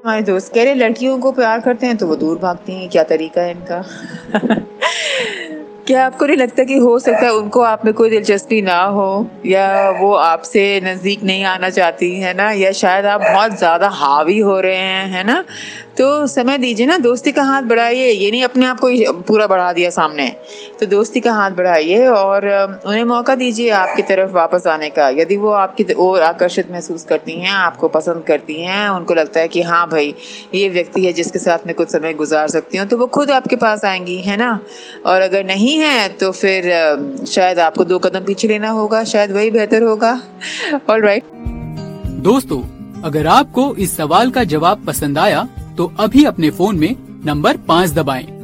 हमारे दोस्त कह रहे लड़कियों को प्यार करते हैं तो वो दूर भागती हैं, क्या तरीका है इनका। क्या आपको नहीं लगता कि हो सकता है उनको आप में कोई दिलचस्पी ना हो, या वो आपसे नज़दीक नहीं आना चाहती है ना, या शायद आप बहुत ज़्यादा हावी हो रहे हैं, है ना? तो समय दीजिए ना, दोस्ती का हाथ बढ़ाइए, ये नहीं अपने आप को ही पूरा बढ़ा दिया सामने। तो दोस्ती का हाथ बढ़ाइए और उन्हें मौका दीजिए आपकी तरफ वापस आने का। यदि वो आपकी ओर आकर्षित महसूस करती हैं, आपको पसंद करती हैं, उनको लगता है कि हाँ भाई ये व्यक्ति है जिसके साथ मैं कुछ समय गुजार सकती हूँ, तो वो खुद आपके पास आएंगी, है ना? और अगर नहीं है तो फिर शायद आपको 2 कदम पीछे लेना होगा, शायद वही बेहतर होगा। ऑलराइट दोस्तों, अगर आपको इस सवाल का जवाब पसंद आया तो अभी अपने फोन में नंबर 5 दबाएं।